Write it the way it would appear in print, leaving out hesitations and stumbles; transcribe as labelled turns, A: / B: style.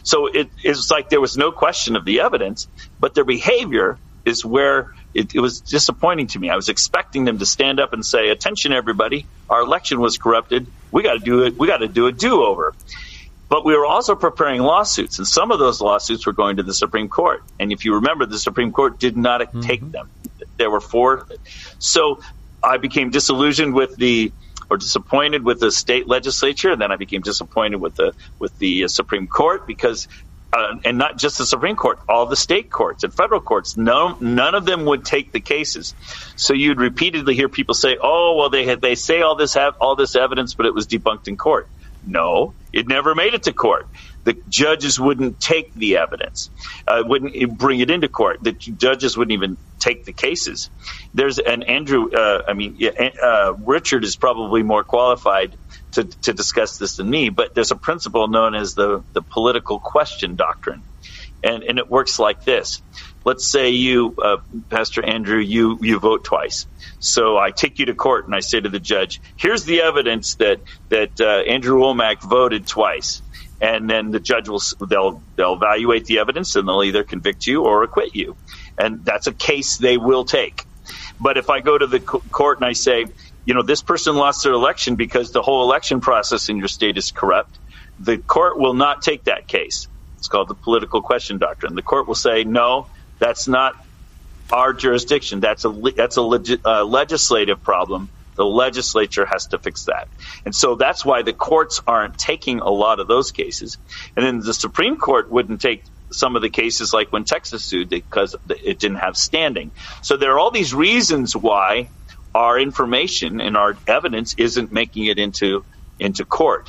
A: So it's like there was no question of the evidence, but their behavior is where it was disappointing to me. I was expecting them to stand up and say, attention, everybody, our election was corrupted. We got to do it. We got to do a do-over. But we were also preparing lawsuits, and some of those lawsuits were going to the Supreme Court. And if you remember, the Supreme Court did not take them. There were 4. So I became disappointed with the state legislature, and then I became disappointed with the Supreme Court because, and not just the Supreme Court, all the state courts and federal courts, none of them would take the cases. So you'd repeatedly hear people say, "Oh, well, they say all this evidence, but it was debunked in court." No, it never made it to court. The judges wouldn't take the evidence, wouldn't bring it into court. The judges wouldn't even take the cases. There's an Richard is probably more qualified to discuss this than me, but there's a principle known as the political question doctrine. And it works like this. Let's say you, Pastor Andrew, you vote twice. So I take you to court and I say to the judge, here's the evidence that Andrew Womack voted twice. And then the judge they'll evaluate the evidence and they'll either convict you or acquit you. And that's a case they will take. But if I go to the court and I say, this person lost their election because the whole election process in your state is corrupt, the court will not take that case. It's called the political question doctrine. The court will say, no, that's not our jurisdiction. That's a legislative problem. The legislature has to fix that. And so that's why the courts aren't taking a lot of those cases. And then the Supreme Court wouldn't take some of the cases like when Texas sued because it didn't have standing. So there are all these reasons why our information and our evidence isn't making it into court.